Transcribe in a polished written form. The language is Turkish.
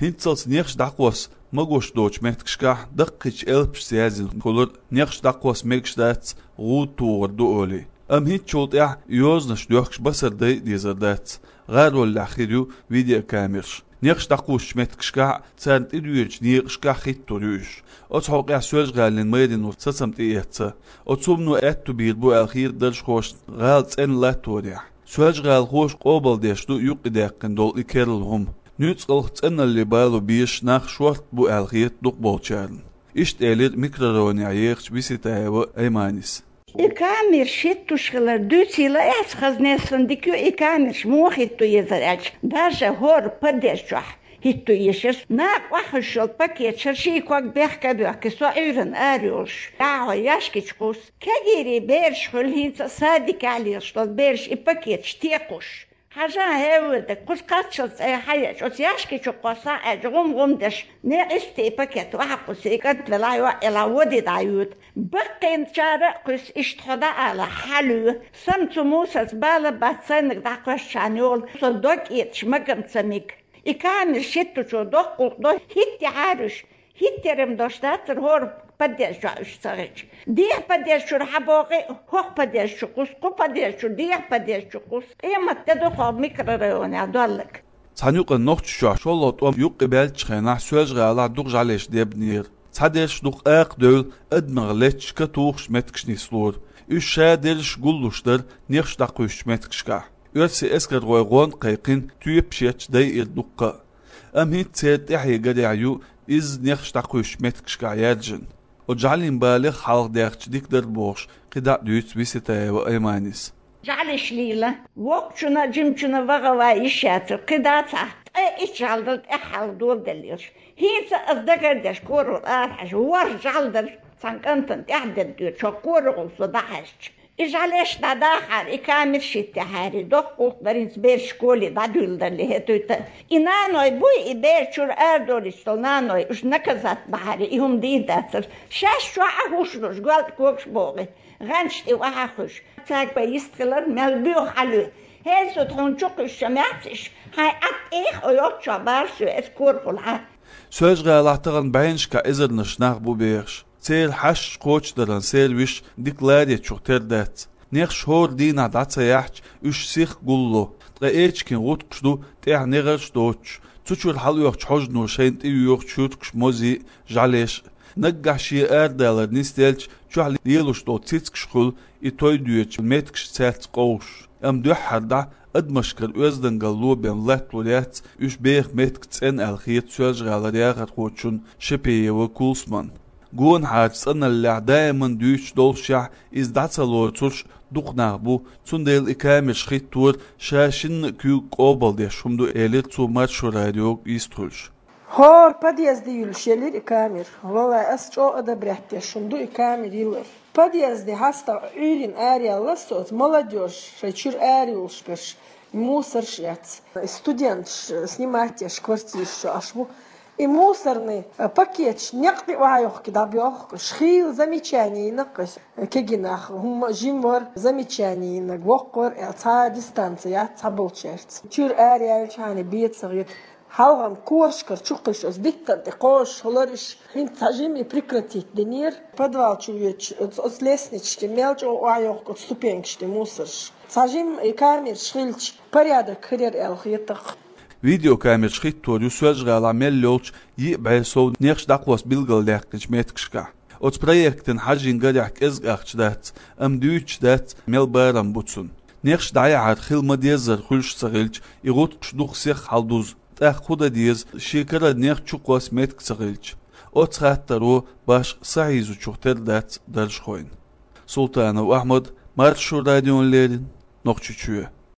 Hinzels nichts daqos magosh doch metkska daqich elps yazil kolor nichts daqos megstats rutur dooli. Hitcholt ja yoznas dochs basar dizadats. Garol lakhiriu video kamersh. Nichts daqos metkska tsant iduych nichts hittorius. Ots hoq ja söz galen meydin utsasamt etsa. Otsumnu ettu bir bu alkhir dalsh khosh galt en latoria. Söz gal khosh qobal deşdu yuqidaqin dol ikerlhum. Nützqalts enalli balu bish nach short bu alkhir duq bolcharn. İşt elir mikroroni ayıqç bisitayva aymanis. İkamir şittuşlar düçila es khaznesin dikyo ikamir muhittu yezaraç. Даже hor padeshah. Hittu yeshes na wahshol paket şerşi kwak behka behka so ürün arıyorş. Ya yaşkiçkus kagiri berş hol hit sadik aliyştol berş ipaket ştekuş. Haja hevde kuskatçıls hayat o yaşkiçu qosa ajrum deş ne isti paket wahqus ikat velayo ela wadi dayut. Bakın çare kus işthada ala halu samtu musas bala batsanık daqaşanol so dok yetşmagam samik. İkamir şittuçu dokkuldo hitti haruş hitterim doştatır hor padeshu iştariç. Diğer padeshu haboqi hoq padeshu qusqu padeshu diğer padeshu qus. Ematte doqo mikrorayoni adallık. Sanyuqa noqçuşa şolot om yuqibel çıxana söz qala duq jaleş debnir. Sadesh duq aq döl admagleç ka tuğş metkşni slur. Üç şadelş gulluşlar nexş daqüş metkşka. Ötse esker roygon qayqin tüyep şeç day irduqqa. Hit set yahi gadayu iz nexş daqüş metkşka yadjin. O jalin balig halq daqçdikler boş qida düts visitaya ve aymanis. Jalish lila waqchuna jimchuna vaga işatır qida taht. İç aldı ehaldol delir. Hiç azdagar deş korul arhaş var jaldır sankantan tahdet diyor çok korul sudahaş. İjaleş da dahar ikamir şitte hari dokkulların ber şkoli da dülderli hetüte. İnanoy bu iberçur erdolistol nanoy üş nakazat bahari ihum didatır. Şaş şu ahuşluş galt kokş boği. Gançti vahahuş. Tag bei istgeler melbü halu. Hezut honçuk işematiş. Hay at oyot çabar şu eskur ha. Söz galahtığın bayınşka ezirnişnaq bu berş. Sel hash qoçdaran selvish diklariya çok terdat. Nex hor dina datsa yahç üç six gullu. Qa rutqşdu teh negerş doç. Tuçul halyoq çhojnu şent yoq çutqş mozi jalesh. Naggashi erdalar nistelç çuhli yeluş do titqşqul itoy düyeç metkş selts qoş. Am duharda admashkar özden gallu ben latlulat üç beyh metkts en alkhiyat söz galariyaqat qoçun şepeye ve kulsman. Gun hatsana l'a'daman düç dolşah izdatsalor tuş duqna bu tsundel ikamiş khittur şaşin kü qobal de şumdu elir tu maç radio istulş. Hor подъезд yülşelir ikamir. Vallahi asço ada brehte şumdu ikamir yılır. Подъезд hasta ürün ariyalla sot молодежь шачир арилшпеш мусоршец. Студент снимать квартиру ашбу. И мусорный пакет некоторые вайох кидабьох шхил замечаний нақыс кегинах хум жимвар замечаний нагвохкор ца дистанция цаболчерц чур ария чани бицгит халгам кошкар чукыш озбиттан кош холориш хин цажими прекратить денир подвал чуеч с лестнички мелч вайох ступенчки мусорш цажим и камер шхилч порядок хрер элхитах. Video kamer schittor söz gala mellolch yi besov next daqwas bilgaldaqch metkska. Ots projekten hajin gadaq ezgachdat am düchdat melbaram butsun. Next dayat khilma dezer khulsh sagilch igut duq sikh halduz ta khuda diz shikara next chuqwas metk sagilch. Ots hattaro bash saizu chuqterdat darshkhoin. Sultanov Ahmad Marshur radionlerin noqchuchuya.